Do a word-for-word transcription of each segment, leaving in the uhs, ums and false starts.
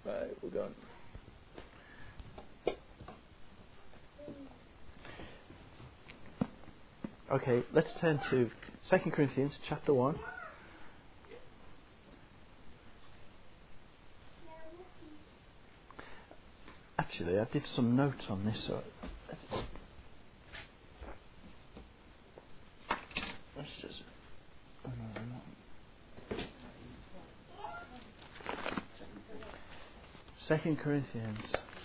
Right, we're going. Okay, let's turn to Second Corinthians chapter one. Actually, I did some notes on this. So let's, let's just. Oh no, no. Second Corinthians.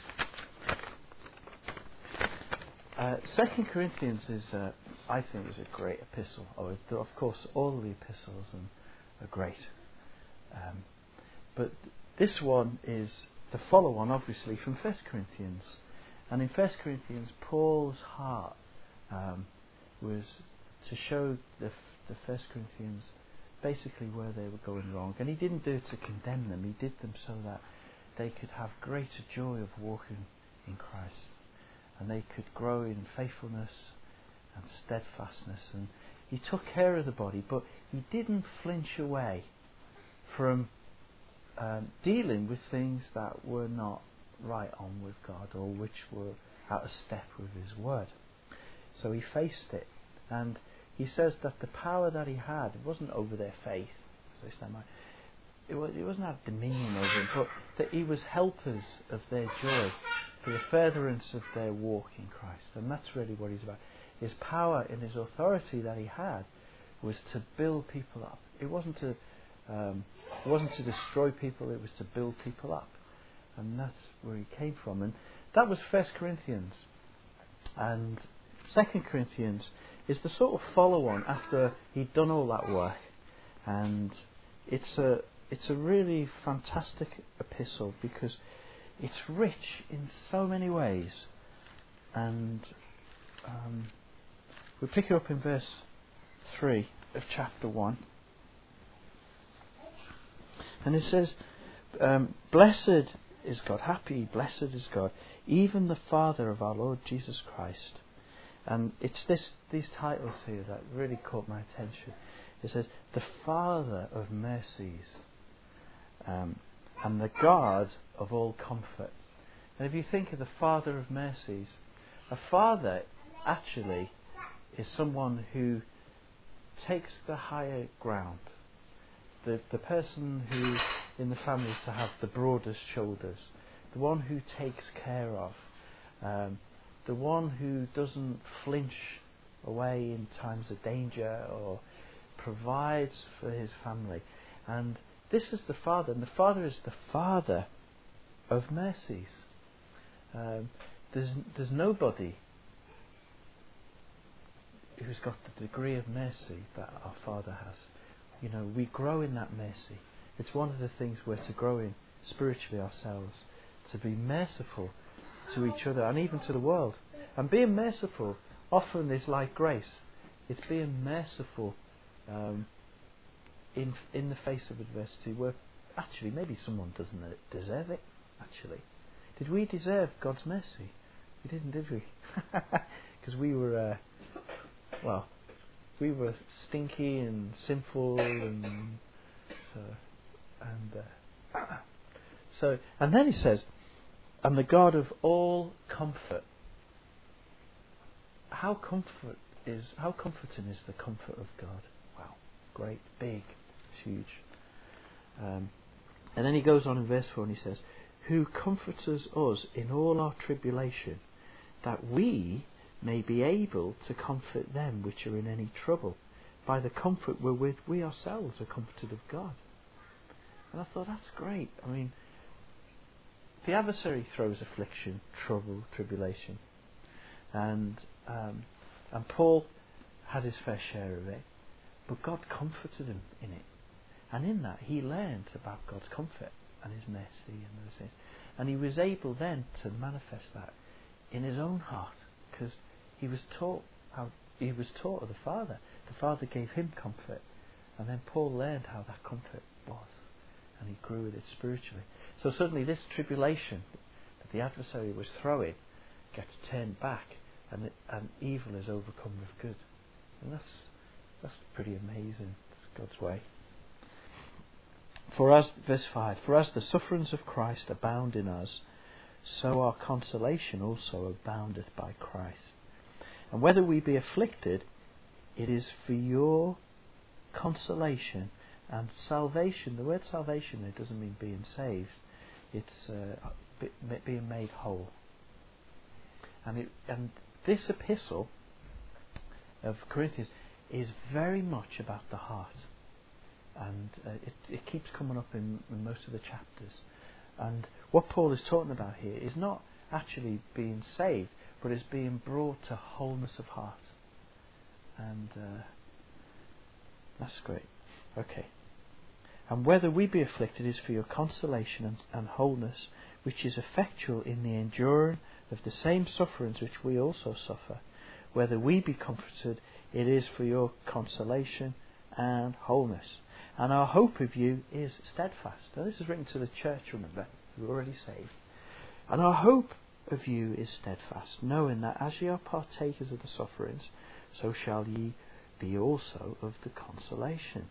Uh, Second Corinthians is, uh, I think, is a great epistle. Oh, of course, all the epistles are great, um, but this one is the follow-on, obviously, from First Corinthians. And in First Corinthians, Paul's heart um, was to show the, the First Corinthians basically where they were going wrong. And he didn't do it to condemn them. He did them so that they could have greater joy of walking in Christ. And they could grow in faithfulness and steadfastness. And he took care of the body, but he didn't flinch away from Um, dealing with things that were not right on with God or which were out of step with His Word. So he faced it, and he says that the power that he had, it wasn't over their faith, as they stand by. It, was, it wasn't have dominion over them, but that he was helpers of their joy for the furtherance of their walk in Christ. And that's really what he's about. His power and his authority that he had was to build people up. It wasn't to Um, it wasn't to destroy people, it was to build people up. And that's where he came from. And that was First Corinthians. And Second Corinthians is the sort of follow-on after he'd done all that work. And it's a, it's a really fantastic epistle because it's rich in so many ways. And um, we pick it up in verse three of chapter one. And it says, um, blessed is God, happy, blessed is God, even the Father of our Lord Jesus Christ. And it's this these titles here that really caught my attention. It says, the Father of mercies, um, and the God of all comfort. And if you think of the Father of mercies, a father actually is someone who takes the higher ground. The the person who in the family is to have the broadest shoulders, the one who takes care of, um, the one who doesn't flinch away in times of danger or provides for his family. And this is the Father, and the Father is the Father of mercies. Um, there's there's nobody who's got the degree of mercy that our Father has. You know, we grow in that mercy. It's one of the things we're to grow in spiritually ourselves, to be merciful to each other and even to the world. And being merciful often is like grace. It's being merciful um, in in the face of adversity, where actually maybe someone doesn't deserve it. Actually, did we deserve God's mercy? We didn't, did we? Because we were, uh, well. We were stinky and sinful, and uh, and uh, so. And then he says, "And the God of all comfort." How comfort is how comforting is the comfort of God? Wow, great, big, it's huge. Um, and then he goes on in verse four and he says, "Who comforts us in all our tribulation, that we may be able to comfort them which are in any trouble, by the comfort wherewith we ourselves are comforted of God." And I thought, that's great. I mean, the adversary throws affliction, trouble, tribulation, and um, and Paul had his fair share of it, but God comforted him in it, and in that he learned about God's comfort and His mercy and those things, and he was able then to manifest that in his own heart, because he was taught how he was taught of the Father. The Father gave him comfort, and then Paul learned how that comfort was, and he grew with it spiritually. So suddenly, this tribulation that the adversary was throwing gets turned back, and it, and evil is overcome with good, and that's that's pretty amazing. It's God's way. For as, verse five, for as the sufferings of Christ abound in us, so our consolation also aboundeth by Christ. And whether we be afflicted, it is for your consolation and salvation. The word salvation there doesn't mean being saved. It's uh, being made whole. And, it, and this epistle of Corinthians is very much about the heart. And uh, it, it keeps coming up in, in most of the chapters. And what Paul is talking about here is not actually being saved, but is being brought to wholeness of heart. And uh, that's great. Okay. And whether we be afflicted is for your consolation and, and wholeness, which is effectual in the enduring of the same sufferings which we also suffer. Whether we be comforted, it is for your consolation and wholeness. And our hope of you is steadfast. Now this is written to the church, remember, who are already saved. And our hope of you is steadfast, knowing that as ye are partakers of the sufferings, so shall ye be also of the consolation.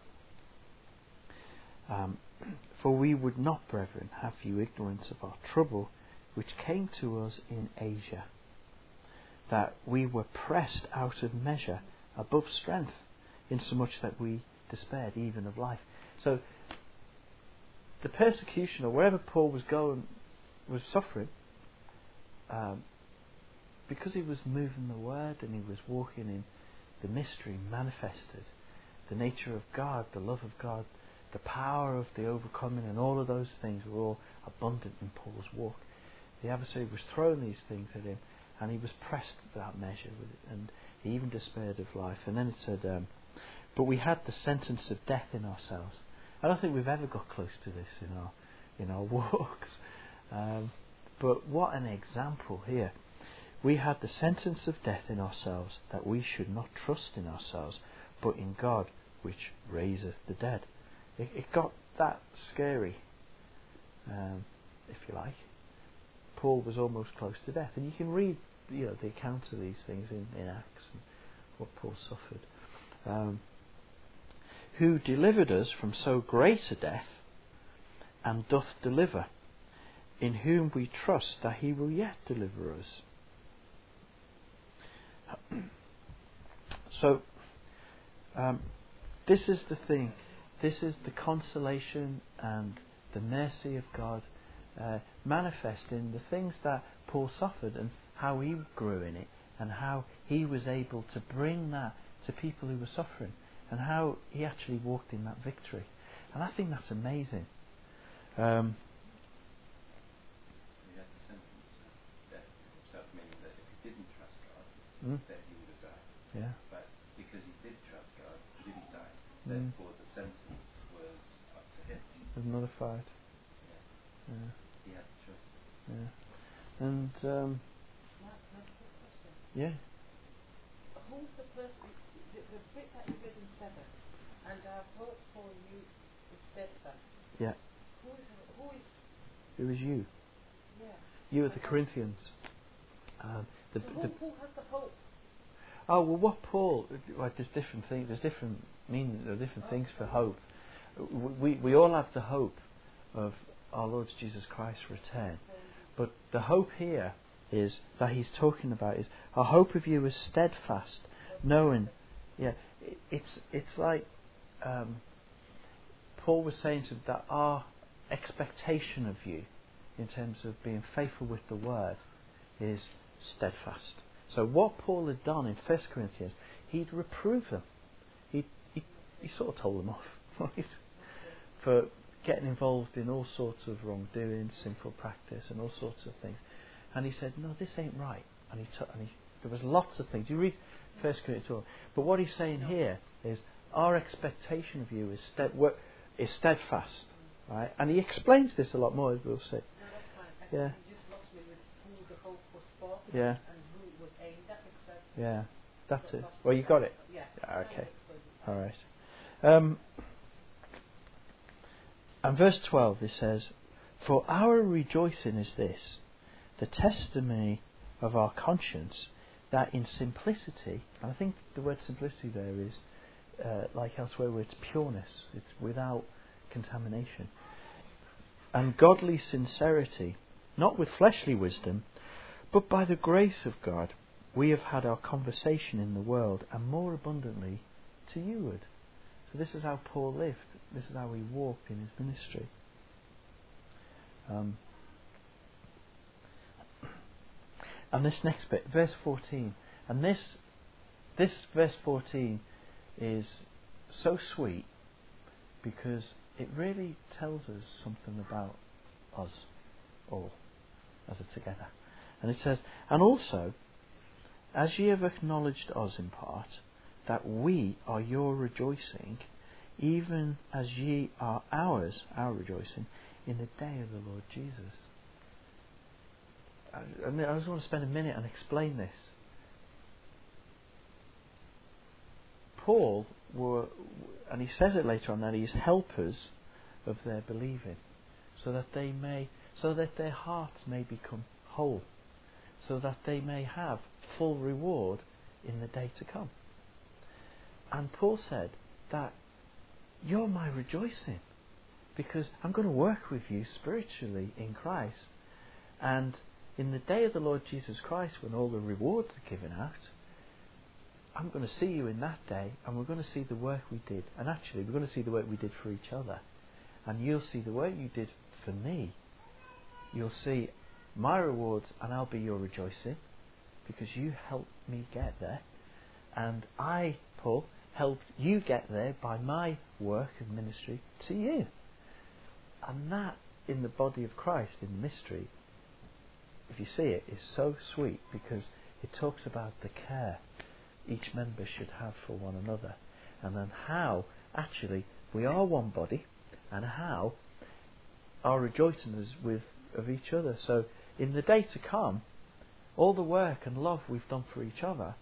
Um, for we would not, brethren, have you ignorance of our trouble, which came to us in Asia, that we were pressed out of measure above strength, insomuch that we despaired even of life. So the persecution, or wherever Paul was going, was suffering, um, because he was moving the word and he was walking in the mystery manifested, the nature of God, the love of God, the power of the overcoming, and all of those things were all abundant in Paul's walk. The adversary was throwing these things at him, and he was pressed without measure with it, and he even despaired of life. And then it said, um, but we had the sentence of death in ourselves. I don't think we've ever got close to this in our in our walks. Um, but what an example here. We had the sentence of death in ourselves, that we should not trust in ourselves, but in God, which raiseth the dead. It, it got that scary, um, if you like. Paul was almost close to death. And you can read you know, the accounts of these things in, in Acts and what Paul suffered. Um, who delivered us from so great a death, and doth deliver, in whom we trust that he will yet deliver us. So, um, this is the thing. This is the consolation and the mercy of God uh, manifest in the things that Paul suffered, and how he grew in it, and how he was able to bring that to people who were suffering, and how he actually walked in that victory. And I think that's amazing. Um, he had the sentence of death himself, meaning that if he didn't trust God, mm. then he would have died. Yeah. But because he did trust God, he didn't die. Mm. Therefore, the sentence was up to him. There's another fight. Yeah. Yeah. He had the choice. Yeah. And um, Can I can I ask a question? yeah. Who's the person, the, the bit that you read in seven, and our hope for you is steadfast. Yeah. Who is, who is, It was you. yeah. You at the Corinthians. Um, the, So who, the, who has the hope? oh well, what Paul? Like, there's different things. There's different meaning. There are different Oh, things for okay. hope. We we all have the hope of our Lord Jesus Christ's return, but the hope here is that he's talking about is our hope of you is steadfast, knowing, yeah, it, it's it's like um, Paul was saying to them that our expectation of you, in terms of being faithful with the word, is steadfast. So what Paul had done in First Corinthians, he'd reproved them. He he he sort of told them off, right, for getting involved in all sorts of wrongdoing, sinful practice, and all sorts of things. And he said, "No, this ain't right." And he took, and he, there was lots of things. You read First Corinthians, but what he's saying here is our expectation of you is stead, is steadfast, right? And he explains this a lot more, as we'll see. No, that's fine. I Yeah. think you just lost me with who the hope was for Yeah. and who it was aimed at. Because Yeah, that's got it. lost Well, with you that. got it. Yeah. Yeah, okay. All All right. Um, and verse twelve, it says, "For our rejoicing is this, the testimony of our conscience, that in simplicity," and I think the word simplicity there is, uh, like elsewhere, where it's pureness. It's without contamination. And godly sincerity, not with fleshly wisdom, but by the grace of God, we have had our conversation in the world, and more abundantly to youward. So this is how Paul lived. This is how he walked in his ministry. Um, and this next bit, verse fourteen. And this, this verse fourteen is so sweet because it really tells us something about us all as a together. And it says, and also, as ye have acknowledged us in part, that we are your rejoicing, even as ye are ours, our rejoicing, in the day of the Lord Jesus. I, I, mean, I just want to spend a minute and explain this. Paul were, and he says it later on, that he is helpers of their believing, so that they may, so that their hearts may become whole, so that they may have full reward in the day to come. And Paul said that you're my rejoicing, because I'm going to work with you spiritually in Christ, and in the day of the Lord Jesus Christ, when all the rewards are given out, I'm going to see you in that day, and we're going to see the work we did. And actually, we're going to see the work we did for each other. And you'll see the work you did for me. You'll see my rewards, and I'll be your rejoicing, because you helped me get there. And I, Paul, helped you get there by my work of ministry to you. And that, in the body of Christ, in the mystery, if you see it, is so sweet, because it talks about the care each member should have for one another, and then how actually we are one body, and how our rejoicing is with of each other. So in the day to come, all the work and love we've done for each other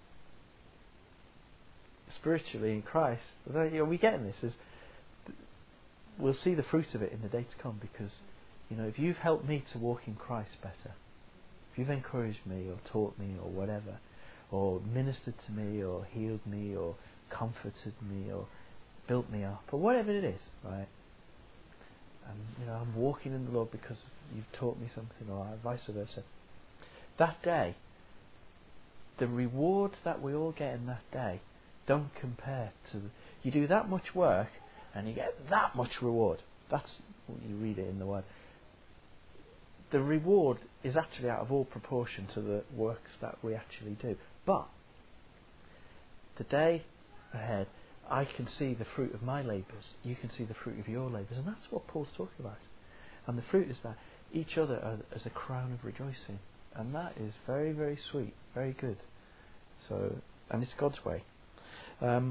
spiritually in Christ, you know, we getting this is we'll see the fruit of it in the day to come, because you know, if you've helped me to walk in Christ better, if you've encouraged me or taught me or whatever, or ministered to me, or healed me, or comforted me, or built me up, or whatever it is, right? And you know, I'm walking in the Lord because you've taught me something, or vice versa. That day, the rewards that we all get in that day don't compare to. The, you do that much work, and you get that much reward. That's what you read it in the Word. The reward is actually out of all proportion to the works that we actually do. But the day ahead, I can see the fruit of my labours. You can see the fruit of your labours. And that's what Paul's talking about. And the fruit is that each other are, as a crown of rejoicing. And that is very, very sweet, very good. So, and it's God's way. Um,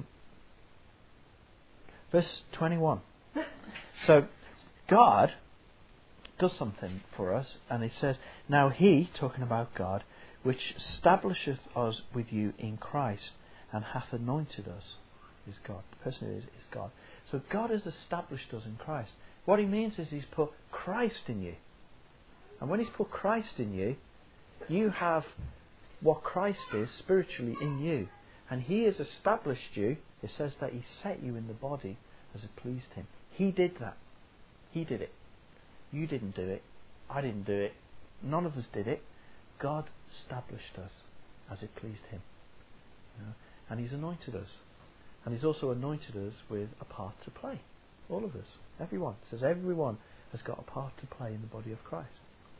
verse twenty-one. So, God does something for us, and it says, now he, talking about God, which establisheth us with you in Christ, and hath anointed us, is God. The person who is, is God. So God has established us in Christ. What he means is he's put Christ in you. And when he's put Christ in you, you have what Christ is spiritually in you. And he has established you. It says that he set you in the body as it pleased him. He did that. He did it. You didn't do it. I didn't do it. None of us did it. God established us as it pleased him. You know? And he's anointed us. And he's also anointed us with a part to play. All of us. Everyone. It says everyone has got a part to play in the body of Christ.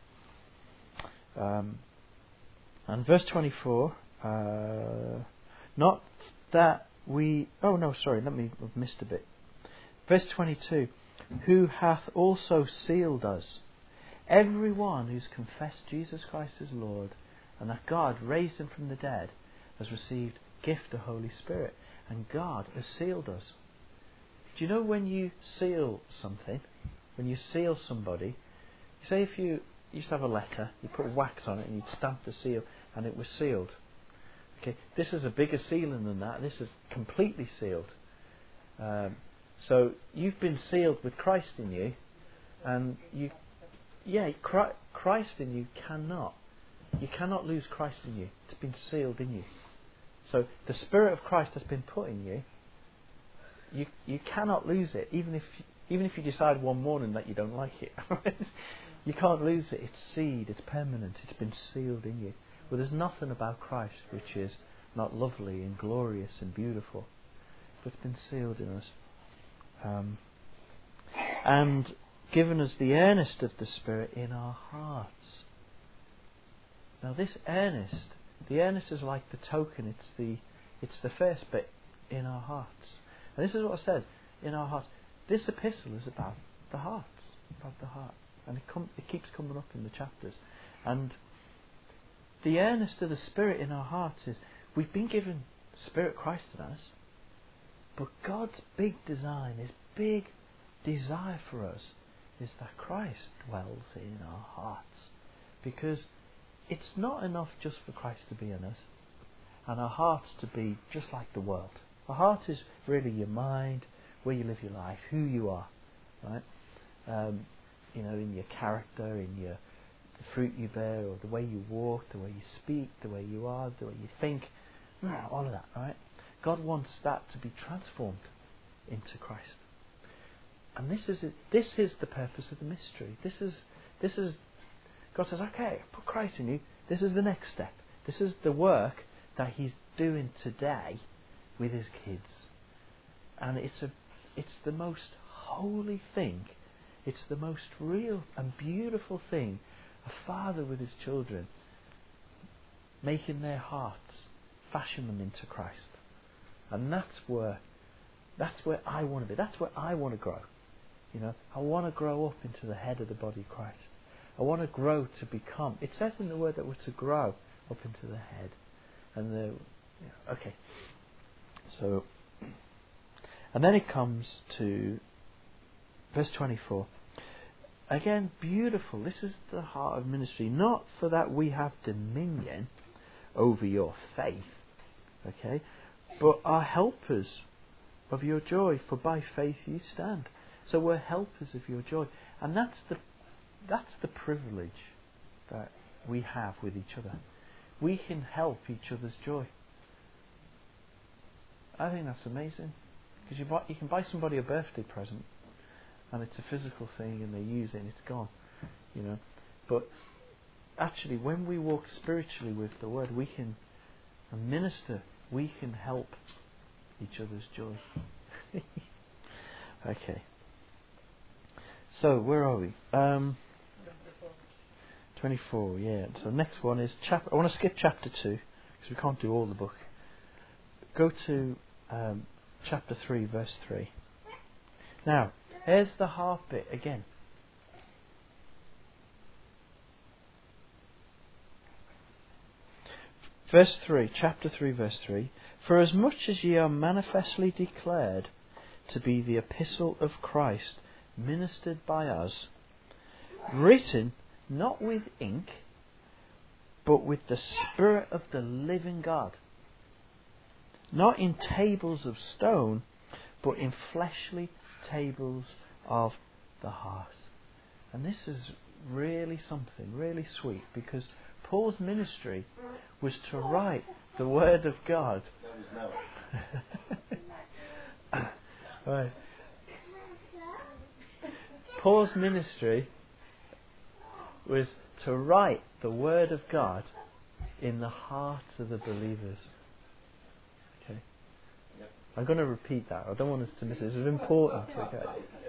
Um, and verse twenty-four, uh, not that we... Oh no, sorry, let me... I've missed a bit. Verse twenty-two, who hath also sealed us. Everyone who's confessed Jesus Christ as Lord, and that God raised him from the dead, has received gift of Holy Spirit. And God has sealed us. Do you know when you seal something, when you seal somebody, say if you used to have a letter, you put wax on it and you'd stamp the seal and it was sealed. Okay, this is a bigger sealing than that. This is completely sealed. Um, so you've been sealed with Christ in you, and you, yeah, Christ in you cannot, you cannot lose Christ in you. It's been sealed in you. So the Spirit of Christ has been put in you. You you cannot lose it, even if Even if you decide one morning that you don't like it, you can't lose it. It's seed, it's permanent, it's been sealed in you. Well, there's nothing about Christ which is not lovely and glorious and beautiful. But it's been sealed in us. Um, and given us the earnest of the Spirit in our hearts. Now this earnest, the earnest is like the token, it's the it's the first bit in our hearts. And this is what I said, in our hearts. This epistle is about the hearts, about the heart. And it, com- it keeps coming up in the chapters. And the earnest of the Spirit in our hearts is, we've been given Spirit Christ in us, but God's big design, His big desire for us, is that Christ dwells in our hearts. Because it's not enough just for Christ to be in us and our hearts to be just like the world. The heart is really your mind, where you live your life, who you are, right? Um, you know, in your character, in your the fruit you bear, or the way you walk, the way you speak, the way you are, the way you think, all of that, right? God wants that to be transformed into Christ. And this is it. This is the purpose of the mystery. This is this is God says, okay, put Christ in you. This is the next step. This is the work that He's doing today with His kids. And it's a it's the most holy thing. It's the most real and beautiful thing. A father with his children, making their hearts, fashion them into Christ. And that's where that's where I want to be. That's where I want to grow. You know, I want to grow up into the head of the body of Christ. I want to grow to become. It says in the word that we're to grow up into the head. And the yeah, okay. So, and then it comes to verse twenty-four. Again, beautiful. This is the heart of ministry. Not for that we have dominion over your faith, okay, but are helpers of your joy. For by faith you stand. So we're helpers of your joy, and that's the that's the privilege that we have with each other. We can help each other's joy. I think that's amazing, because you buy, you can buy somebody a birthday present, and it's a physical thing, and they use it, and it's gone, you know. But actually, when we walk spiritually with the Word, we can minister. We can help each other's joy. Okay. So where are we? Um, twenty-four. Yeah. So next one is chapter. I want to skip chapter two because we can't do all the book. Go to um, chapter three, verse three. Now, here's the heart bit again. Verse three, chapter three, verse three. For as much as ye are manifestly declared to be the epistle of Christ, ministered by us, written not with ink, but with the Spirit of the living God, not in tables of stone, but in fleshly tables of the heart. And this is really something, really sweet, because Paul's ministry was to write the Word of God. That was Noah. Right. Paul's ministry was to write the Word of God in the heart of the believers. Okay. Yep. I'm going to repeat that. I don't want us to miss it. This is important. Okay.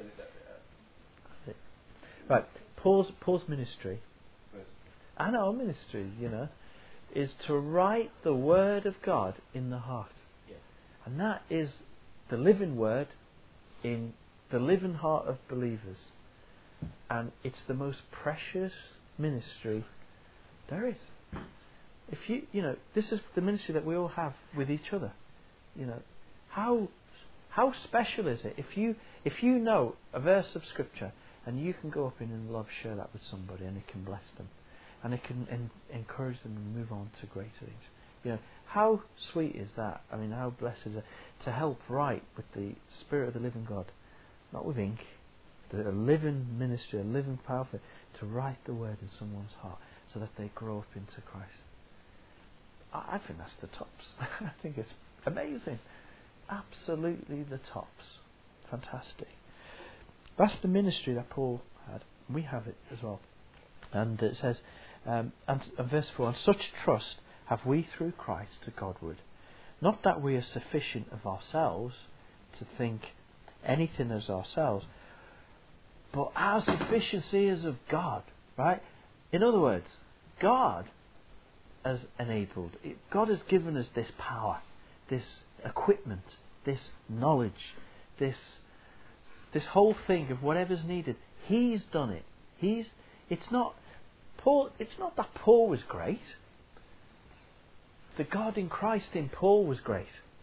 Right. Paul's Paul's ministry and our ministry, you know, is to write the Word of God in the heart. Yeah. And that is the living Word in the living heart of believers. And it's the most precious ministry there is. If you, you know, this is the ministry that we all have with each other. You know, how how special is it if you if you know a verse of Scripture and you can go up in and love share that with somebody and it can bless them, and it can en- encourage them to move on to greater things. You know, how sweet is that? I mean, how blessed is it to help write with the Spirit of the living God, not with ink, the a living ministry, a living powerful, to write the Word in someone's heart so that they grow up into Christ. I, I think that's the tops. I think it's amazing. Absolutely the tops. Fantastic. That's the ministry that Paul had. We have it as well. And it says, um, and, and verse four, and such trust have we through Christ to Godward. Not that we are sufficient of ourselves to think anything as ourselves, but our sufficiency is of God, right? In other words, God has enabled, God has given us this power, this equipment, this knowledge, this this whole thing of whatever's needed. He's done it. He's. It's not Paul. It's not that Paul was great. The God in Christ in Paul was great,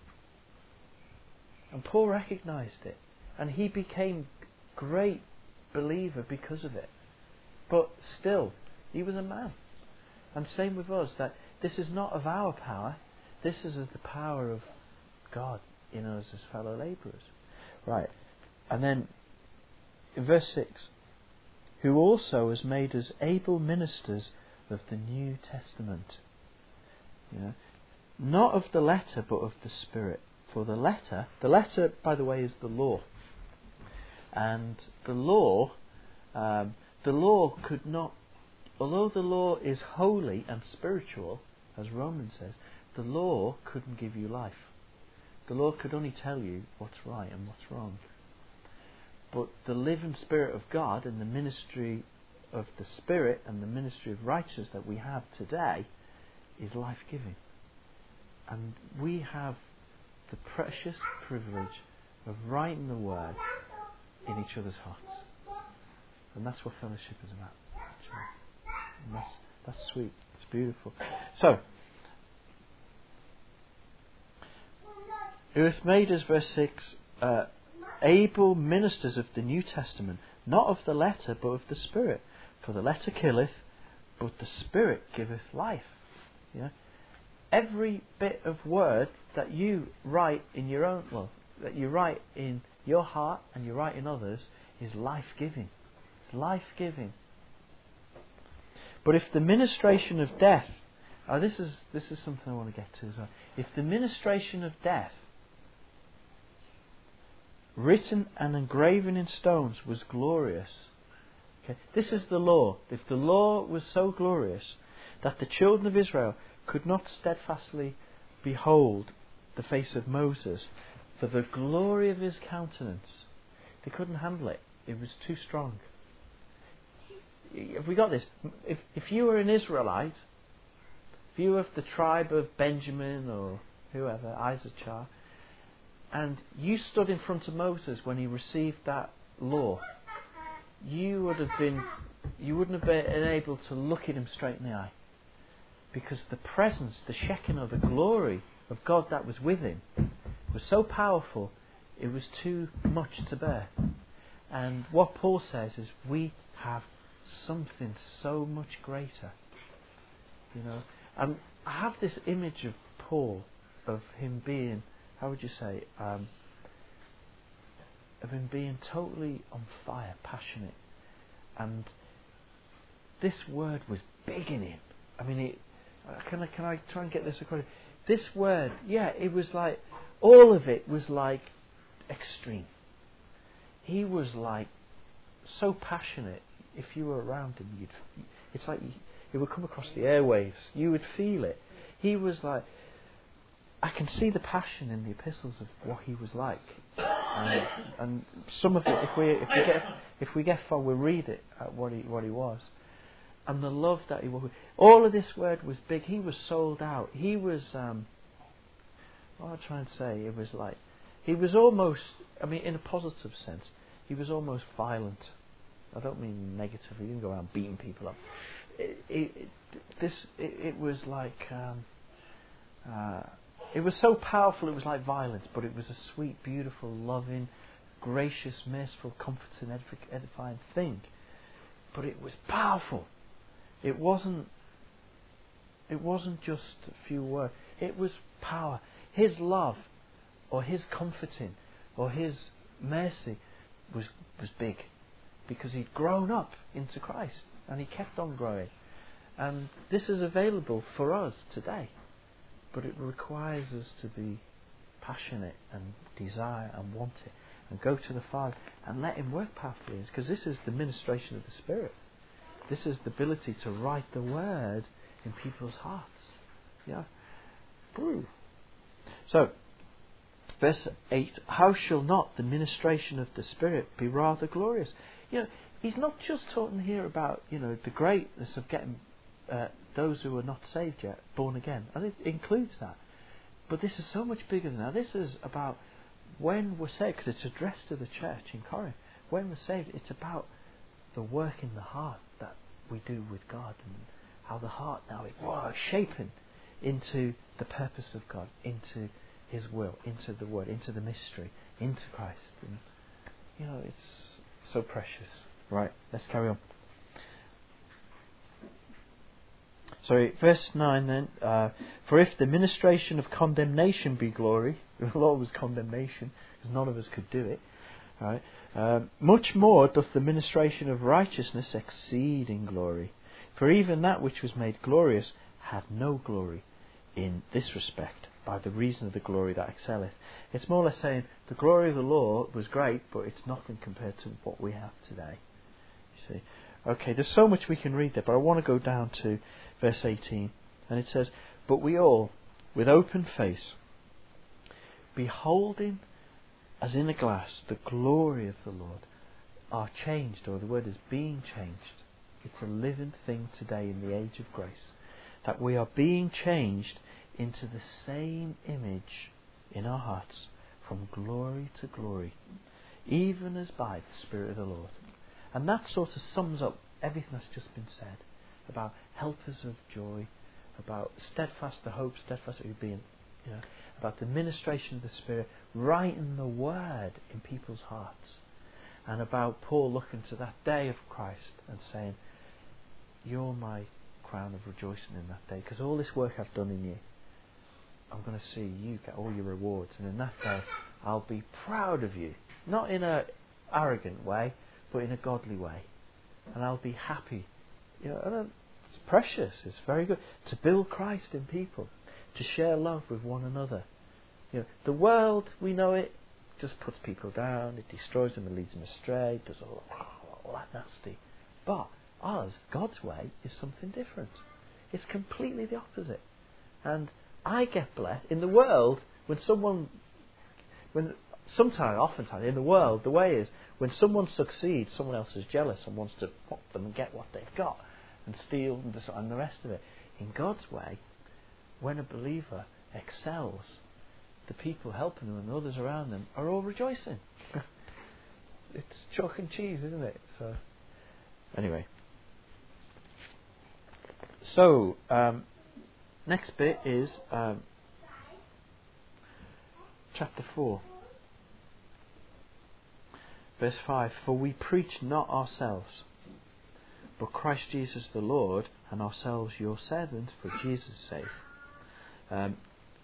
and Paul recognised it, and he became great believer because of it. But still, he was a man. And same with us, that this is not of our power, this is of the power of God in us as fellow labourers. Right. And then in verse six, who also has made us able ministers of the New Testament. You know, not of the letter, but of the Spirit. For the letter, the letter, by the way, is the law. And the law, um, the law could not, although the law is holy and spiritual, as Romans says, the law couldn't give you life. The law could only tell you what's right and what's wrong. But the living Spirit of God and the ministry of the Spirit and the ministry of righteousness that we have today is life-giving. And we have the precious privilege of writing the Word in each other's hearts. And that's what fellowship is about. Actually. And that's, that's sweet. It's beautiful. So, who hath made us, verse six, uh, able ministers of the New Testament, not of the letter, but of the Spirit. For the letter killeth, but the Spirit giveth life. Yeah? Every bit of word that you write in your own, well, that you write in your heart and you write in others is life-giving. It's life-giving. But if the ministration of death, oh, this is this is something I want to get to as well. If the ministration of death, written and engraven in stones, was glorious. Okay, this is the law. If the law was so glorious that the children of Israel could not steadfastly behold the face of Moses for the glory of his countenance, they couldn't handle it. It was too strong. Have we got this? If if you were an Israelite, if you were of the tribe of Benjamin or whoever, Issachar, and you stood in front of Moses when he received that law, you would have been, you wouldn't have been able to look at him straight in the eye, because the presence, the Shekinah, the glory of God that was with him was so powerful, it was too much to bear. And what Paul says is, we have something so much greater. You know, and I have this image of Paul, of him being, how would you say, um, of him being totally on fire, passionate. And this word was big in him. I mean, it, can I can I try and get this across? This word, yeah, it was like, all of it was like extreme. He was like so passionate. If you were around him, you'd, it's like it would come across the airwaves. You would feel it. He was like, I can see the passion in the epistles of what he was like, and, and some of it, if we if we get if we get far, we'll read it at what he what he was, and the love that he was. All of this word was big. He was sold out. He was. Um, what I'm trying to say, it was like he was almost. I mean, in a positive sense, he was almost violent. I don't mean negatively. He didn't go around beating people up. It, it, it, this it, it was like. Um, uh, It was so powerful, it was like violence, but it was a sweet, beautiful, loving, gracious, merciful, comforting, edific- edifying thing. But it was powerful. It wasn't. It wasn't just a few words. It was power. His love, or his comforting, or his mercy, was was big, because he'd grown up into Christ, and he kept on growing. And this is available for us today. But it requires us to be passionate and desire and want it. and go to the Father and let Him work powerfully. Because this is the ministration of the Spirit. This is the ability to write the Word in people's hearts. Yeah. Woo. So, verse eight, how shall not the ministration of the Spirit be rather glorious? You know, he's not just talking here about, you know, the greatness of getting uh, those who are not saved yet born again. And it includes that. But this is so much bigger than that. This is about when we're saved, because it's addressed to the church in Corinth. When we're saved, it's about the work in the heart that we do with God, and how the heart now is wow, shaping into the purpose of God, into His will, into the Word, into the mystery, into Christ. And, you know, it's so precious. Right, let's carry on. Sorry, verse nine then. Uh, For if the ministration of condemnation be glory, the law was condemnation, because none of us could do it. Right, um, much more doth the ministration of righteousness exceed in glory. For even that which was made glorious had no glory in this respect, by the reason of the glory that excelleth. It's more or less saying the glory of the law was great, but it's nothing compared to what we have today. You see. Okay, there's so much we can read there, but I want to go down to verse eighteen, and it says, But we all, with open face, beholding as in a glass the glory of the Lord, are changed, or the word is being changed. It's a living thing today in the age of grace, that we are being changed into the same image in our hearts, from glory to glory, even as by the Spirit of the Lord. And that sort of sums up everything that's just been said about helpers of joy, about steadfast the hope, steadfast of being, you know, about the ministration of the Spirit, writing the Word in people's hearts, and about Paul looking to that day of Christ and saying, "You're my crown of rejoicing in that day, because all this work I've done in you, I'm going to see you get all your rewards, and in that day I'll be proud of you, not in a arrogant way, but in a godly way, and I'll be happy." You know, and it's precious. It's very good to build Christ in people, to share love with one another. You know, the world, we know it, just puts people down. It destroys them and leads them astray. Does all, all that nasty. But ours, God's way, is something different. It's completely the opposite. And I get blessed in the world when someone, when sometimes, oftentimes in the world, the way is when someone succeeds, someone else is jealous and wants to pop them and get what they've got and steal and, and the rest of it. In God's way, when a believer excels, the people helping them and others around them are all rejoicing. It's chalk and cheese, isn't it? So, anyway. So, um, next bit is um, chapter four. Verse five, For we preach not ourselves, but Christ Jesus the Lord, and ourselves your servants for Jesus' sake. Um,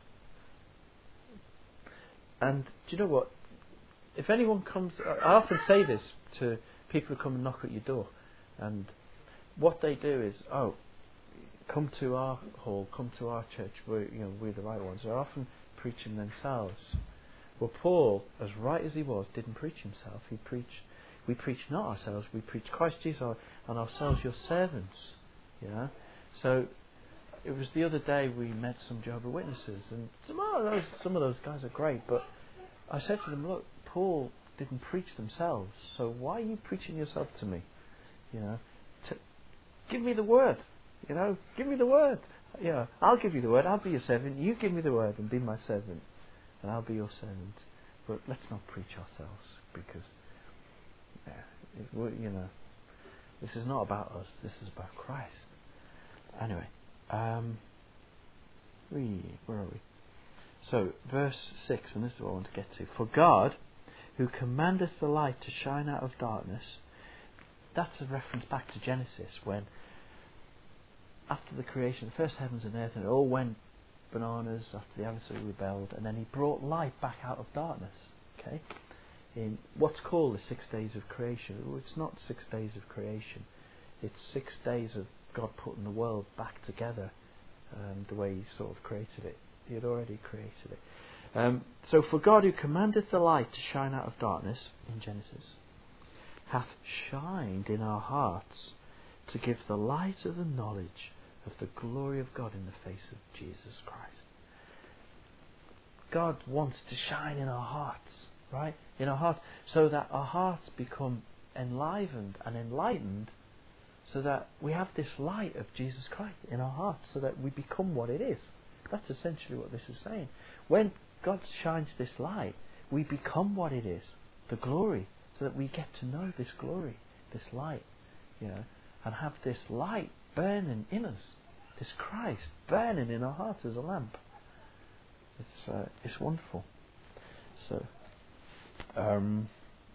and do you know what? If anyone comes, I often say this to people who come and knock at your door, and what they do is, oh, come to our hall, come to our church, we're, you know, we're the right ones. They're often preaching themselves. Well, Paul, as right as he was, didn't preach himself. He preached, we preach not ourselves, we preach Christ Jesus and ourselves your servants. You know? So, it was the other day we met some Jehovah's Witnesses, and some of those, some of those guys are great, but I said to them, look, Paul didn't preach themselves, so why are you preaching yourself to me? You know, to, give me the word. You know, give me the word. You know, I'll give you the word. I'll be your servant. You give me the word and be my servant, and I'll be your servant. But let's not preach ourselves, because, yeah, it, you know, this is not about us. This is about Christ. Anyway, um, we where are we? So, verse six, and this is what I want to get to. For God, who commandeth the light to shine out of darkness, that's a reference back to Genesis, when after the creation, the first heavens and earth, and it all went bananas after the adversary rebelled, and then he brought light back out of darkness. Okay, in what's called the six days of creation. Well, it's not six days of creation. It's six days of God putting the world back together, um, the way He sort of created it. He had already created it. Um, so for God who commandeth the light to shine out of darkness, in Genesis, hath shined in our hearts to give the light of the knowledge of the glory of God in the face of Jesus Christ. God wants to shine in our hearts, right? In our hearts, so that our hearts become enlivened and enlightened, so that we have this light of Jesus Christ in our hearts, so that we become what it is. That's essentially what this is saying. When God shines this light, we become what it is, the glory, so that we get to know this glory, this light, you know, and have this light burning in us, this Christ burning in our hearts as a lamp. It's uh, it's wonderful. So, um,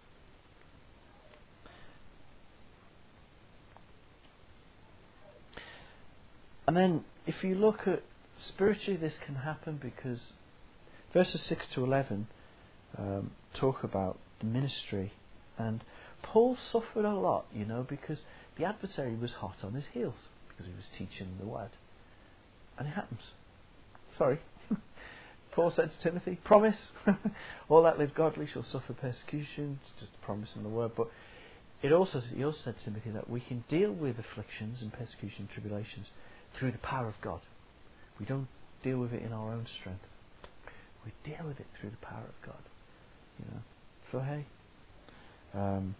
and then if you look at spiritually, this can happen because verses six to eleven um, talk about the ministry, and Paul suffered a lot, you know, because the adversary was hot on his heels because he was teaching the word, and it happens. Sorry. Paul said to Timothy, promise, all that live godly shall suffer persecution. It's just a promise in the word. But it also, he also said to Timothy that we can deal with afflictions and persecution and tribulations through the power of God. We don't deal with it in our own strength. We deal with it through the power of God. You know. So hey, um,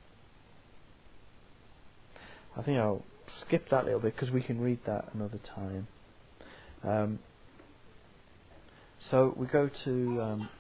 I think I'll skip that little bit because we can read that another time. Um, So we go to um,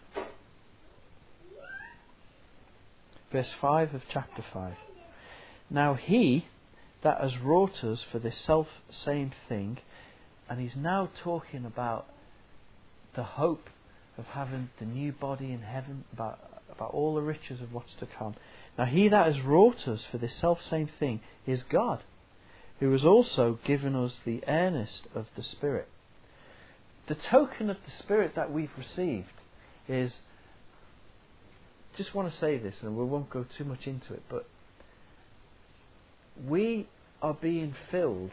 verse five of chapter five. Now he that has wrought us for this self same thing, and he's now talking about the hope of having the new body in heaven, about about all the riches of what's to come. Now he that has wrought us for this self same thing is God, who has also given us the earnest of the Spirit. The token of the Spirit that we've received is, just want to say this and we won't go too much into it, but we are being filled.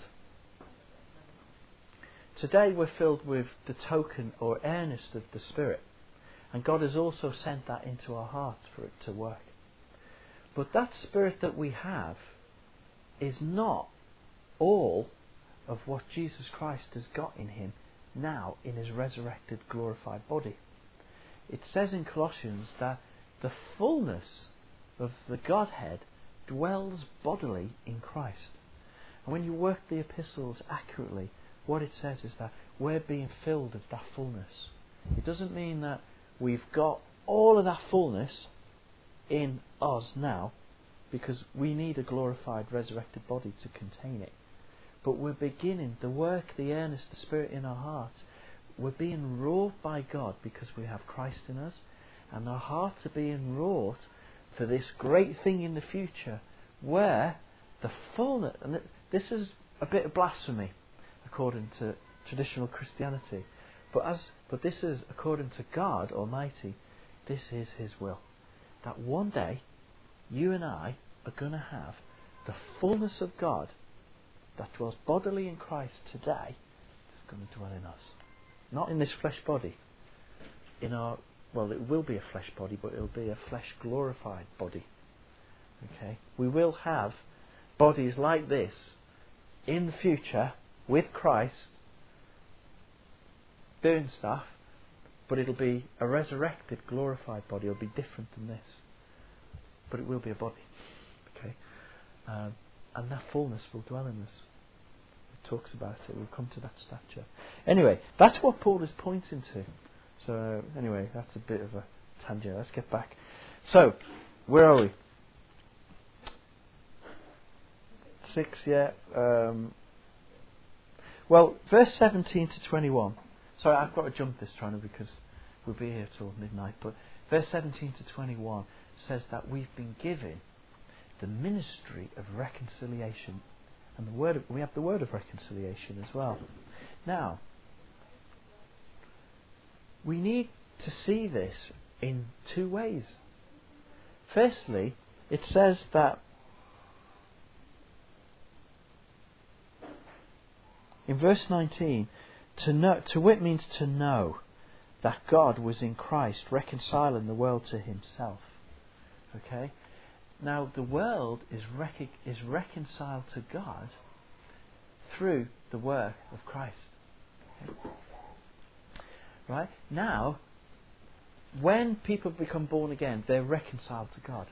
Today we're filled with the token or earnest of the Spirit, and God has also sent that into our hearts for it to work. But that Spirit that we have is not all of what Jesus Christ has got in Him now in His resurrected glorified body. It says in Colossians that the fullness of the Godhead dwells bodily in Christ. And when you work the epistles accurately, what it says is that we're being filled of that fullness. It doesn't mean that we've got all of that fullness in us now, because we need a glorified resurrected body to contain it. But we're beginning the work, the earnest, the Spirit in our hearts. We're being wrought by God because we have Christ in us, and our hearts are being wrought for this great thing in the future, where the fullness, and this is a bit of blasphemy according to traditional Christianity, but as but this is according to God Almighty. This is His will, that one day you and I are going to have the fullness of God that dwells bodily in Christ today is going to dwell in us. Not in this flesh body. In our, well, it will be a flesh body, but it will be a flesh glorified body. Okay? We will have bodies like this in the future with Christ doing stuff, but it'll be a resurrected, glorified body. It'll be different than this. But it will be a body. Okay? Um, and that fullness will dwell in us. It talks about it. We'll come to that stature. Anyway, that's what Paul is pointing to. So, uh, anyway, that's a bit of a tangent. Let's get back. So, where are we? Six, yeah. Um, well, verse seventeen to twenty-one. Sorry, I've got to jump this, trying to, because we'll be here till midnight. But verse seventeen to twenty-one says that we've been given the ministry of reconciliation, and the word of, we have the word of reconciliation as well. Now, we need to see this in two ways. Firstly, it says that in verse nineteen, to know, to wit means to know, that God was in Christ, reconciling the world to himself. Okay? Now, the world is, rec- is reconciled to God through the work of Christ. Okay? Right? Now, when people become born again, they're reconciled to God.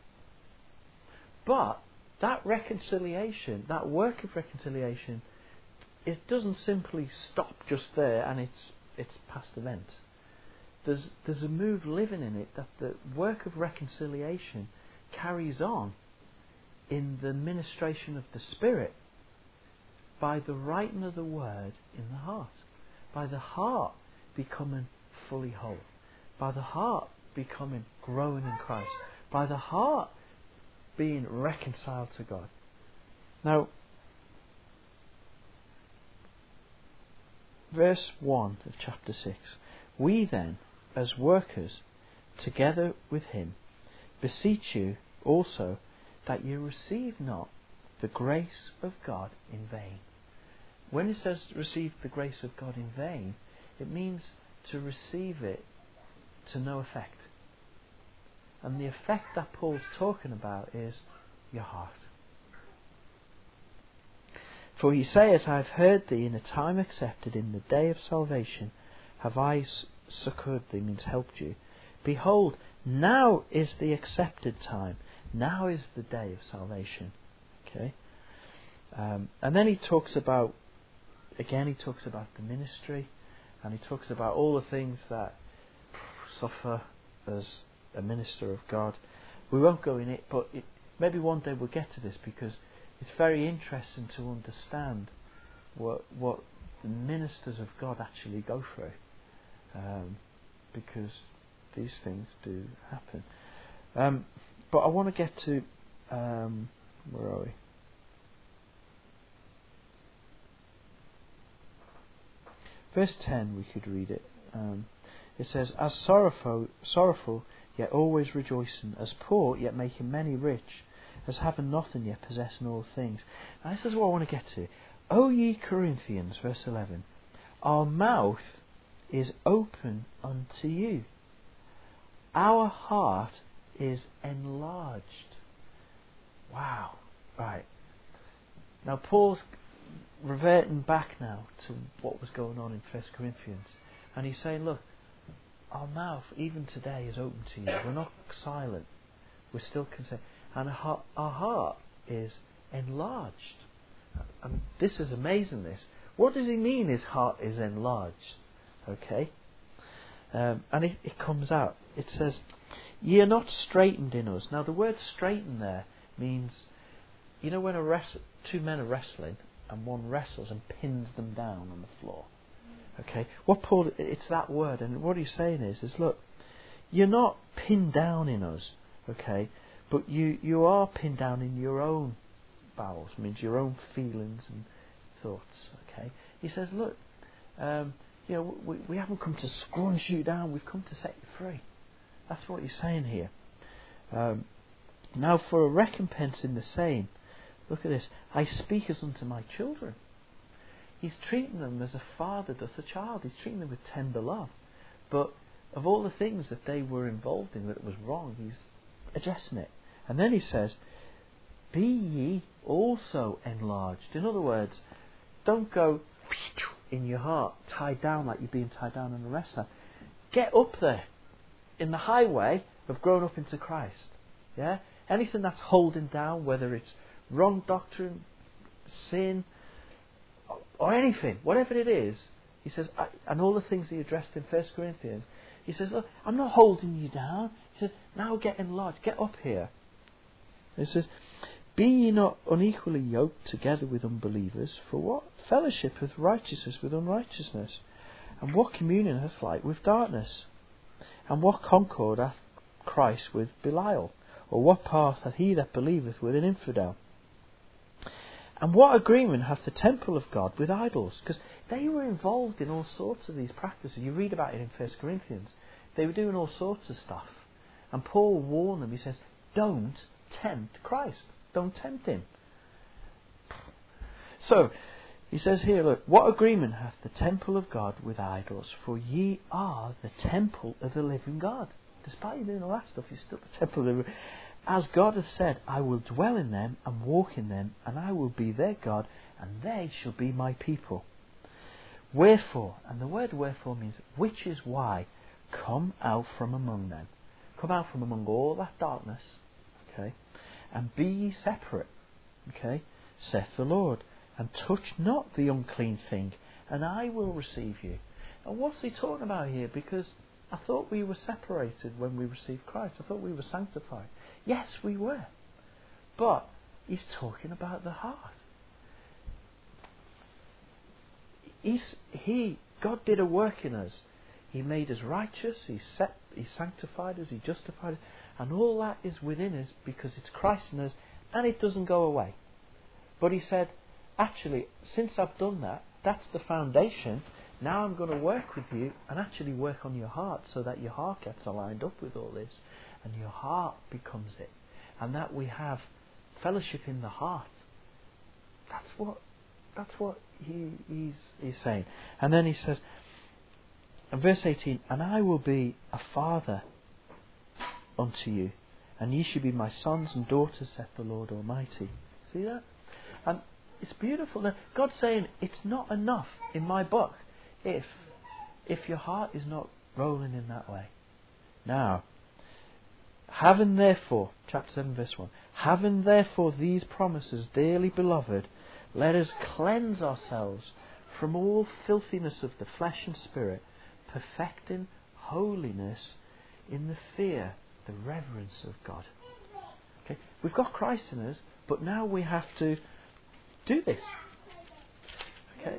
But that reconciliation, that work of reconciliation, it doesn't simply stop just there and it's it's past event. There's there's a move living in it that the work of reconciliation carries on in the ministration of the Spirit by the writing of the word in the heart, by the heart becoming fully whole, by the heart becoming growing in Christ, by the heart being reconciled to God. Now, verse one of chapter six. We then, as workers, together with him, beseech you also that you receive not the grace of God in vain. When it says receive the grace of God in vain, it means to receive it to no effect. And the effect that Paul's talking about is your heart. For he saith, I have heard thee in a time accepted, in the day of salvation have I succoured thee, means helped you. Behold, now is the accepted time. Now is the day of salvation. Okay? Um, and then he talks about, again he talks about the ministry, and he talks about all the things that suffer as a minister of God. We won't go in it, but it, maybe one day we'll get to this, because it's very interesting to understand what what the ministers of God actually go through, um, because these things do happen. Um, but I want to get to um, where are we? Verse ten. We could read it. Um, it says, "As sorrowful, sorrowful, yet always rejoicing; as poor, yet making many rich; as having nothing, yet possessing all things." Now this is what I want to get to. O ye Corinthians, verse eleven, our mouth is open unto you. Our heart is enlarged. Wow. Right. Now Paul's reverting back now to what was going on in First Corinthians. And he's saying, look, our mouth, even today, is open to you. We're not silent. We're still concerned. And our heart, our heart is enlarged. And this is amazing, this. What does he mean his heart is enlarged? Okay. Um, and it, it comes out. It says, ye are not straitened in us. Now the word straighten there means, you know when a rest, two men are wrestling and one wrestles and pins them down on the floor. Okay. What Paul, it's that word, and what he's saying is, is look, you're not pinned down in us, okay, but you, you are pinned down in your own bowels, means your own feelings and thoughts, okay. He says, look, um, you know, we, we haven't come to scrunch you down, we've come to set you free. That's what he's saying here. Um, now for a recompense in the same, look at this, I speak as unto my children. He's treating them as a father doth a child. He's treating them with tender love. But of all the things that they were involved in that was wrong, he's addressing it. And then he says, be ye also enlarged. In other words, don't go in your heart, tied down like you're being tied down in a wrestler. Get up there in the highway of growing up into Christ. Yeah? Anything that's holding down, whether it's wrong doctrine, sin, or anything, whatever it is, he says, I, and all the things he addressed in First Corinthians, he says, look, I'm not holding you down. He says, now get enlarged, get up here. He says, be ye not unequally yoked together with unbelievers, for what fellowship hath righteousness with unrighteousness? And what communion hath light with darkness? And what concord hath Christ with Belial? Or what part hath he that believeth with an infidel? And what agreement hath the temple of God with idols? Because they were involved in all sorts of these practices. You read about it in First Corinthians. They were doing all sorts of stuff. And Paul warned them. He says, don't tempt Christ. Don't tempt him. So, He says here, look, what agreement hath the temple of God with idols? For ye are the temple of the living God. Despite you doing all that stuff, you're still the temple of the living God. As God hath said, I will dwell in them and walk in them, and I will be their God, and they shall be my people. Wherefore, and the word wherefore means which is why, come out from among them. Come out from among all that darkness, okay, and be ye separate, okay, saith the Lord, and touch not the unclean thing, and I will receive you. And what's he talking about here? Because I thought we were separated when we received Christ. I thought we were sanctified. Yes, we were. But he's talking about the heart. He's, he, God did a work in us. He made us righteous. He set, He sanctified us. He justified us. And all that is within us because it's Christ in us, and it doesn't go away. But he said, actually, since I've done that, that's the foundation. Now I'm going to work with you and actually work on your heart so that your heart gets aligned up with all this and your heart becomes it. And that we have fellowship in the heart. That's what that's what he, he's, he's saying. And then he says, in verse eighteen, and I will be a father unto you, and ye shall be my sons and daughters, saith the Lord Almighty. See that? And it's beautiful. Now, God's saying it's not enough in my book if if your heart is not rolling in that way. Now, having therefore, chapter seven verse one, having therefore these promises, dearly beloved, let us cleanse ourselves from all filthiness of the flesh and spirit, perfecting holiness in the fear, the reverence of God. Okay, we've got Christ in us, but now we have to do this. Okay,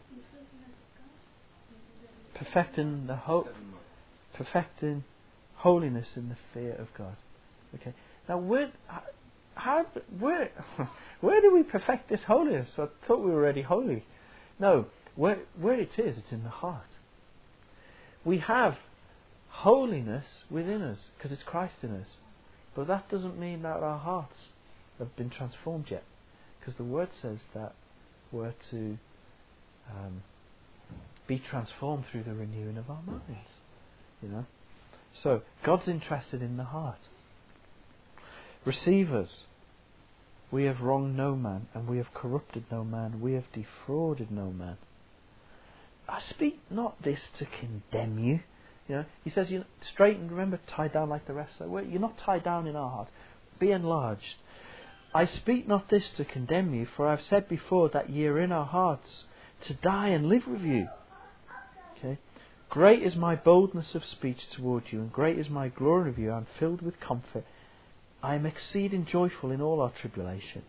perfecting the ho- perfecting holiness in the fear of God. Okay, now where, how, where, where do we perfect this holiness? I thought we were already holy. No, where where it is, it's in the heart. We have holiness within us because it's Christ in us, but that doesn't mean that our hearts have been transformed yet, because the Word says that we're to um, be transformed through the renewing of our minds. You know, so God's interested in the heart. Receivers, we have wronged no man, and we have corrupted no man, we have defrauded no man. I speak not this to condemn you. You know, he says, you know, straighten, remember, tied down like the rest. You're not tied down in our heart. Be enlarged. I speak not this to condemn you, for I have said before that ye are in our hearts to die and live with you. Okay. Great is my boldness of speech toward you, and great is my glory of you. I am filled with comfort. I am exceeding joyful in all our tribulation.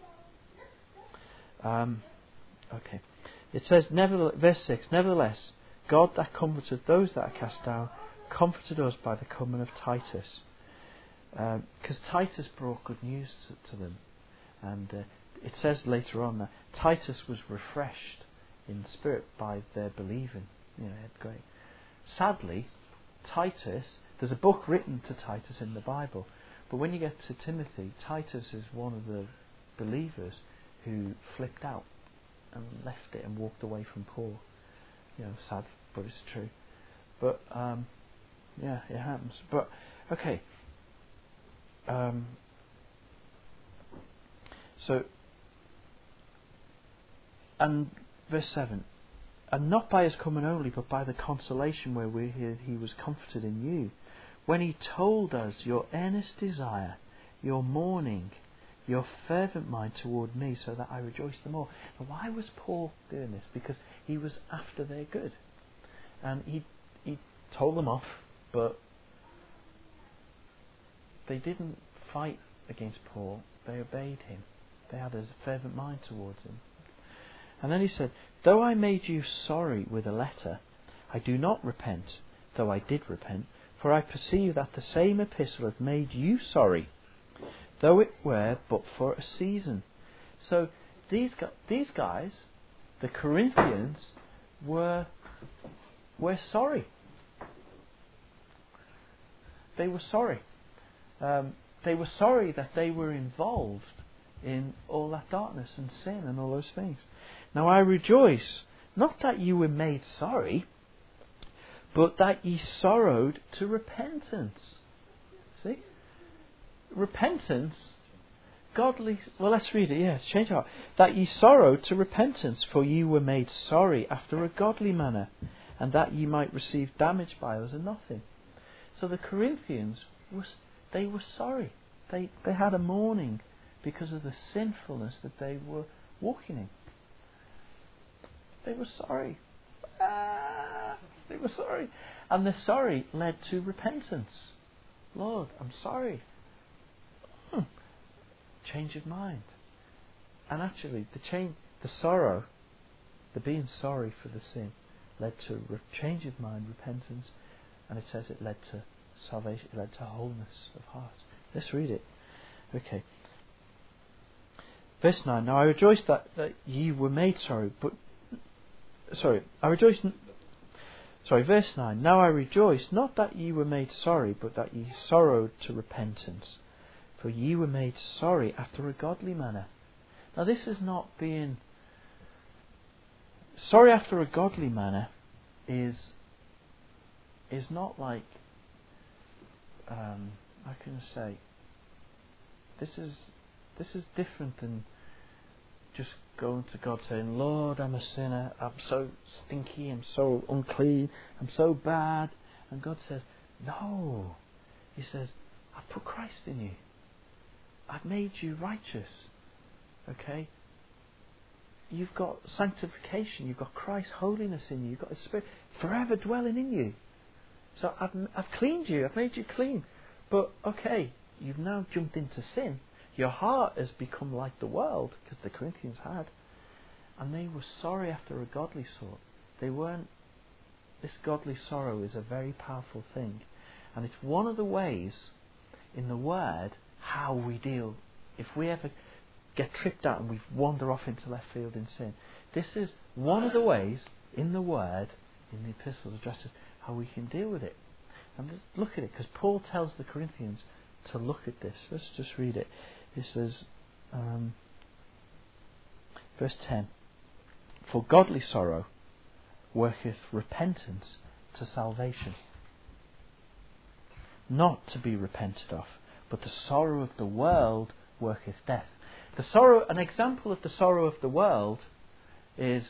Um, okay. It says, nevertheless, verse six, nevertheless, God that comforted those that are cast down, comforted us by the coming of Titus. Because um, Titus brought good news to, to them. And uh, it says later on that Titus was refreshed in spirit by their believing. You know, great. Sadly, Titus, there's a book written to Titus in the Bible, but when you get to Timothy, Titus is one of the believers who flipped out and left it and walked away from Paul. You know, sad, but it's true. But um, yeah, it happens. But okay. Um, so, and verse seven, and not by his coming only, but by the consolation wherewith he, he was comforted in you, when he told us your earnest desire, your mourning, your fervent mind toward me, so that I rejoice the more. Now, why was Paul doing this? Because he was after their good, and he he told them off, but they didn't fight against Paul. They obeyed him. They had a fervent mind towards him. And then he said, though I made you sorry with a letter, I do not repent, though I did repent, for I perceive that the same epistle hath made you sorry, though it were but for a season. So these gu- these guys, the Corinthians, were were sorry. They were sorry. Um, they were sorry that they were involved in all that darkness and sin and all those things. Now I rejoice, not that you were made sorry, but that ye sorrowed to repentance. See? Repentance, godly... Well, let's read it, yes, change heart. That ye sorrowed to repentance, for ye were made sorry after a godly manner, and that ye might receive damage by us and nothing. So the Corinthians, was, they were sorry. They, they had a mourning because of the sinfulness that they were walking in. They were sorry. Ah, they were sorry. And the sorry led to repentance. Lord, I'm sorry. Hmm. Change of mind. And actually, the change, the sorrow, the being sorry for the sin, led to re- change of mind, repentance, and it says it led to salvation, it led to wholeness of heart. Let's read it. Okay. Verse nine. Now I rejoice that, that ye were made sorry, but sorry, I rejoice. N- sorry, verse nine. Now I rejoice not that ye were made sorry, but that ye sorrowed to repentance. For ye were made sorry after a godly manner. Now this is not being sorry after a godly manner. Is is not like um, how can I say? This is this is different than just going to God saying, Lord, I'm a sinner, I'm so stinky, I'm so unclean, I'm so bad. And God says, no. He says, I've put Christ in you. I've made you righteous. Okay? You've got sanctification, you've got Christ's holiness in you, you've got His Spirit forever dwelling in you. So I've, I've cleaned you, I've made you clean. But, okay, you've now jumped into sin. Your heart has become like the world, because the Corinthians had. And they were sorry after a godly sort. They weren't... This godly sorrow is a very powerful thing. And it's one of the ways in the Word how we deal. If we ever get tripped out and we wander off into left field in sin, this is one of the ways in the Word, in the epistles addresses, how we can deal with it. And let's look at it, because Paul tells the Corinthians to look at this. Let's just read it. It says, um, verse ten, for godly sorrow worketh repentance to salvation, not to be repented of, but the sorrow of the world worketh death. The sorrow, an example of the sorrow of the world is,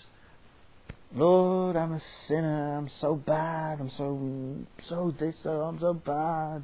Lord, I'm a sinner, I'm so bad, I'm so, so this, so I'm so bad.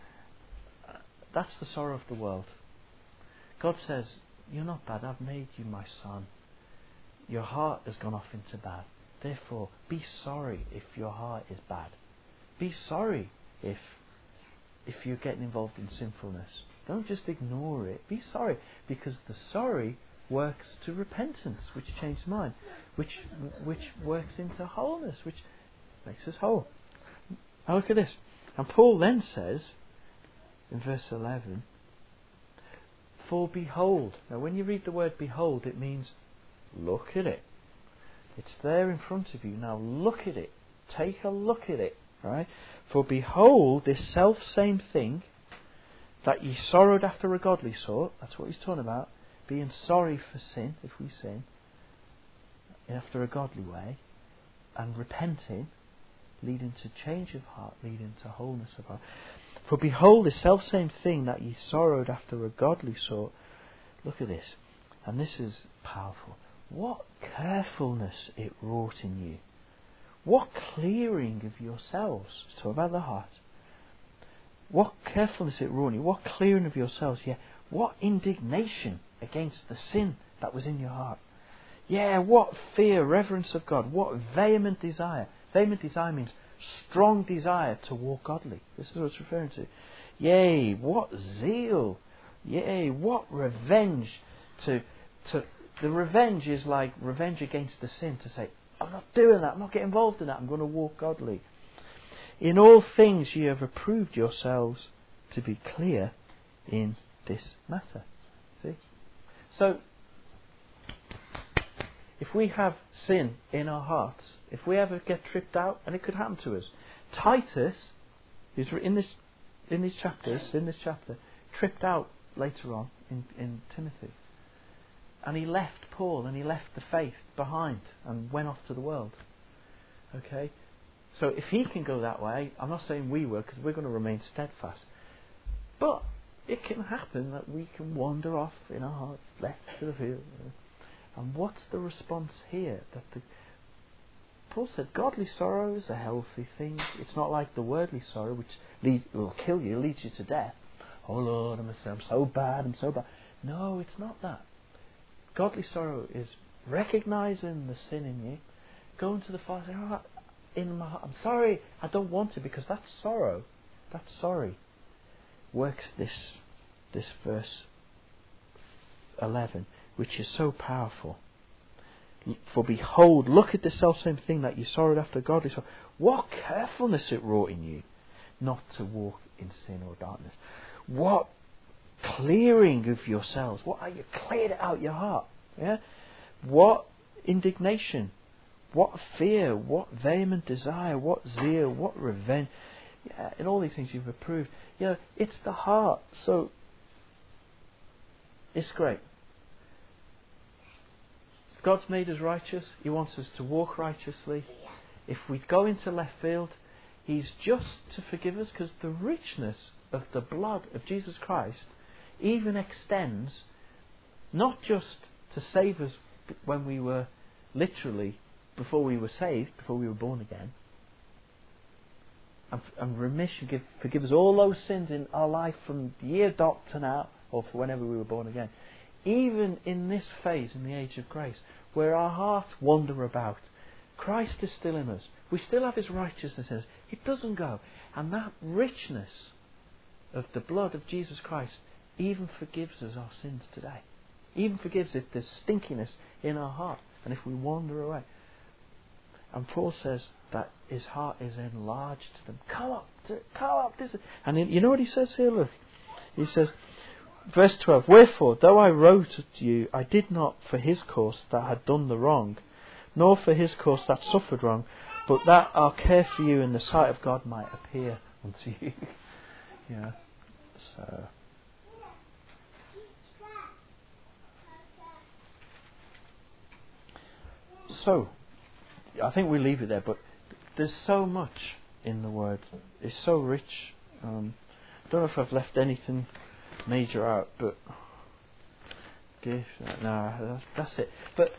That's the sorrow of the world. God says, you're not bad, I've made you my son. Your heart has gone off into bad. Therefore, be sorry if your heart is bad. Be sorry if if you're getting involved in sinfulness. Don't just ignore it. Be sorry, because the sorry works to repentance, which changes mind, which which works into wholeness, which makes us whole. Now look at this. And Paul then says, in verse eleven, for behold. Now when you read the word behold, it means look at it. It's there in front of you. Now look at it. Take a look at it. Right? For behold, this self same thing that ye sorrowed after a godly sort, that's what he's talking about, being sorry for sin, if we sin, after a godly way, and repenting, leading to change of heart, leading to wholeness of heart. For behold, the selfsame thing that ye sorrowed after a godly sort. Look at this. And this is powerful. What carefulness it wrought in you. What clearing of yourselves. It's talking about the heart. What carefulness it wrought in you. What clearing of yourselves. Yeah. What indignation against the sin that was in your heart. Yeah, what fear, reverence of God. What vehement desire. Vehement desire means strong desire to walk godly. This is what it's referring to. Yea, what zeal. Yea, what revenge. To, to the revenge is like revenge against the sin. To say, I'm not doing that. I'm not getting involved in that. I'm going to walk godly. In all things ye have approved yourselves to be clear in this matter. See? So, if we have sin in our hearts, if we ever get tripped out, and it could happen to us, Titus, who's in this, in these chapters, in this chapter, tripped out later on in, in Timothy, and he left Paul and he left the faith behind and went off to the world. Okay? So if he can go that way, I'm not saying we will, because we're going to remain steadfast. But it can happen that we can wander off in our hearts, left to the field. And what's the response here? That the Paul said, godly sorrow is a healthy thing. It's not like the worldly sorrow, which lead, will kill you, leads you to death. Oh Lord, I'm so bad, I'm so bad. No, it's not that. Godly sorrow is recognizing the sin in you, going to the Father, saying, oh, in my heart, I'm sorry, I don't want to, because that's sorrow. That's sorry. Works this this verse eleven, which is so powerful. For behold, look at the selfsame thing that you sorrowed after godly sorrow. What carefulness it wrought in you, not to walk in sin or darkness. What clearing of yourselves. What are you cleared out your heart? Yeah. What indignation. What fear. What vehement desire. What zeal. What revenge. Yeah, in all these things you've approved. You know, it's the heart. So it's great. God's made us righteous. He wants us to walk righteously. If we go into left field, He's just to forgive us, because the richness of the blood of Jesus Christ even extends not just to save us when we were literally, before we were saved, before we were born again, and, and remission, give, forgive us all those sins in our life from the year dot to now, or for whenever we were born again. Even in this phase, in the age of grace, where our hearts wander about, Christ is still in us. We still have His righteousness in us. It doesn't go. And that richness of the blood of Jesus Christ even forgives us our sins today. Even forgives if there's stinkiness in our heart and if we wander away. And Paul says that his heart is enlarged to them. Come up, to, come up. This is, and you know what he says here? Look. He says, verse twelve, wherefore, though I wrote to you, I did not for his cause that had done the wrong, nor for his cause that suffered wrong, but that our care for you in the sight of God might appear unto you. Yeah. So. So, I think we leave it there, but there's so much in the Word. It's so rich. Um, I don't know if I've left anything major out, but give no, that's it. But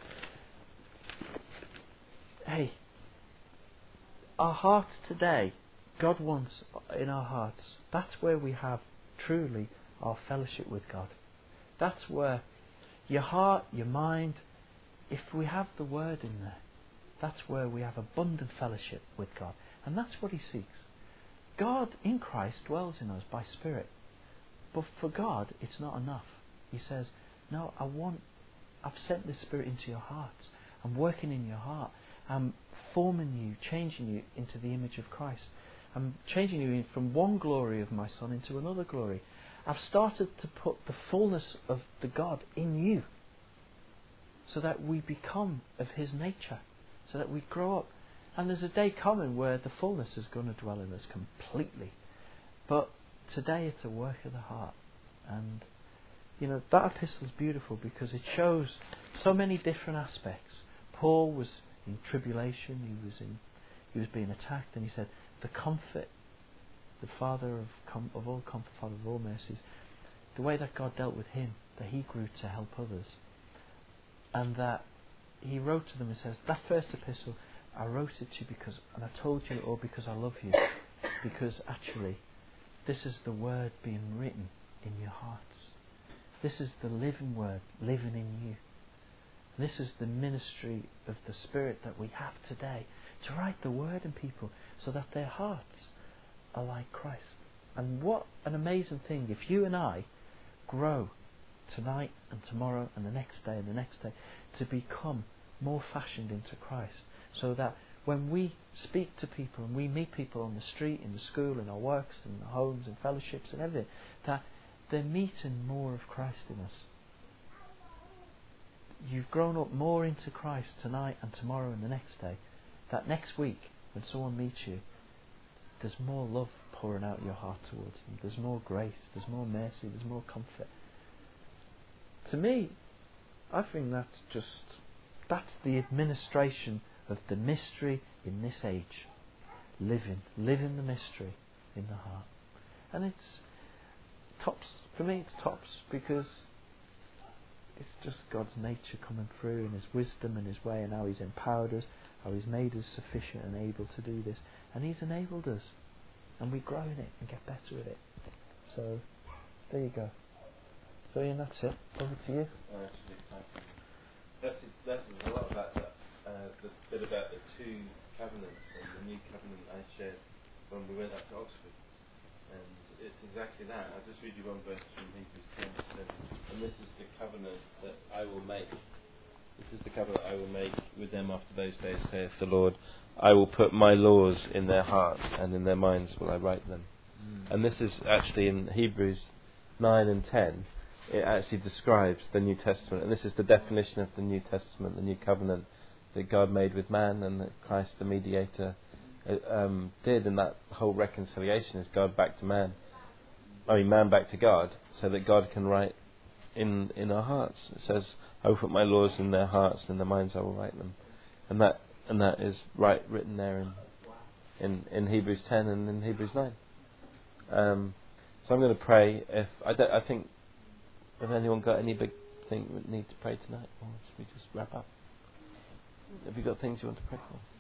hey, our hearts today, God wants in our hearts. That's where we have truly our fellowship with God. That's where your heart, your mind, if we have the Word in there, that's where we have abundant fellowship with God, and that's what He seeks. God in Christ dwells in us by Spirit. But for God, it's not enough. He says, no, I want, I've sent this Spirit into your hearts. I'm working in your heart. I'm forming you, changing you into the image of Christ. I'm changing you from one glory of my Son into another glory. I've started to put the fullness of the God in you, so that we become of His nature, so that we grow up. And there's a day coming where the fullness is going to dwell in us completely. But today it's a work of the heart. And, you know, that epistle is beautiful because it shows so many different aspects. Paul was in tribulation, he was in, he was being attacked, and he said, the comfort, the Father of, com- of all comfort, Father of all mercies, the way that God dealt with him, that he grew to help others. And that he wrote to them and says, that first epistle, I wrote it to you because, and I told you it all because I love you. Because actually, this is the Word being written in your hearts. This is the living Word living in you. This is the ministry of the Spirit that we have today, to write the Word in people so that their hearts are like Christ. And what an amazing thing if you and I grow tonight and tomorrow and the next day and the next day to become more fashioned into Christ, so that when we speak to people and we meet people on the street, in the school, in our works, in our homes, in fellowships and everything, that they're meeting more of Christ in us. You've grown up more into Christ tonight and tomorrow and the next day, that next week when someone meets you, there's more love pouring out your heart towards them. There's more grace, there's more mercy, there's more comfort. To me, I think that's just, that's the administration of the mystery in this age. Living, living the mystery in the heart. And it's tops, for me it's tops, because it's just God's nature coming through, and His wisdom and His way, and how He's empowered us, how He's made us sufficient and able to do this. And He's enabled us. And we grow in it and get better at it. So, there you go. So Ian, that's it. Over to you. Oh, that's really exciting. That's, that's a lot about that, uh, the bit about the two covenants and the new covenant I shared when we went up to Oxford. And it's exactly that. I'll just read you one verse from Hebrews ten. And this is the covenant that I will make. This is the covenant I will make with them after those days, saith the Lord. I will put my laws in their hearts, and in their minds will I write them. Mm. And this is actually in Hebrews nine and ten. It actually describes the New Testament. And this is the definition of the New Testament, the new covenant that God made with man, and that Christ the mediator um, did. And that whole reconciliation is God back to man. I mean, man back to God, so that God can write in in our hearts. It says, I will put my laws in their hearts, and in their minds I will write them. And that and that is right written there in in, in Hebrews ten and in Hebrews nine. Um, so I'm going to pray. If I, don't, I think, have anyone got any big thing we need to pray tonight, or should we just wrap up? Have you got things you want to pray for?